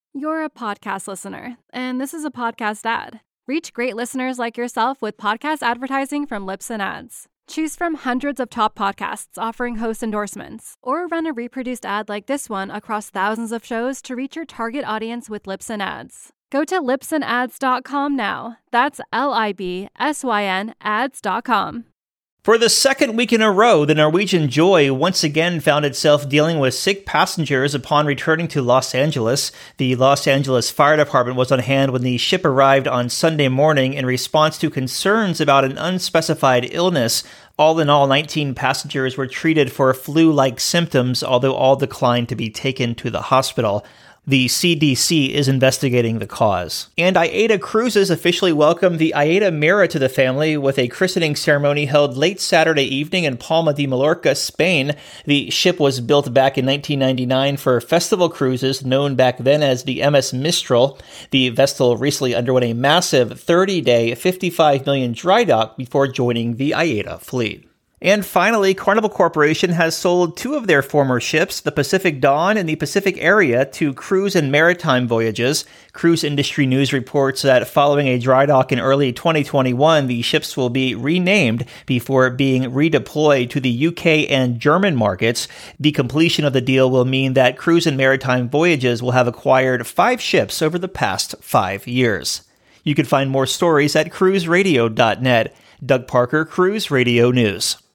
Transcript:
You're a podcast listener, and this is a podcast ad. Reach great listeners like yourself with podcast advertising from Libsyn Ads. Choose from hundreds of top podcasts offering host endorsements, or run a reproduced ad like this one across thousands of shows to reach your target audience with Libsyn Ads. Go to libsynads.com now. That's LIBSYN ads.com. For the second week in a row, the Norwegian Joy once again found itself dealing with sick passengers upon returning to Los Angeles. The Los Angeles Fire Department was on hand when the ship arrived on Sunday morning in response to concerns about an unspecified illness. All in all, 19 passengers were treated for flu-like symptoms, although all declined to be taken to the hospital. The CDC is investigating the cause. And AIDA Cruises officially welcomed the AIDA Mira to the family with a christening ceremony held late Saturday evening in Palma de Mallorca, Spain. The ship was built back in 1999 for festival cruises, known back then as the MS Mistral. The vessel recently underwent a massive 30-day, $55 million dry dock before joining the AIDA fleet. And finally, Carnival Corporation has sold two of their former ships, the Pacific Dawn and the Pacific Area, to cruise and maritime voyages. Cruise Industry News reports that following a dry dock in early 2021, the ships will be renamed before being redeployed to the UK and German markets. The completion of the deal will mean that Cruise and Maritime Voyages will have acquired 5 ships over the past 5 years. You can find more stories at cruiseradio.net. Doug Parker, Cruise Radio News.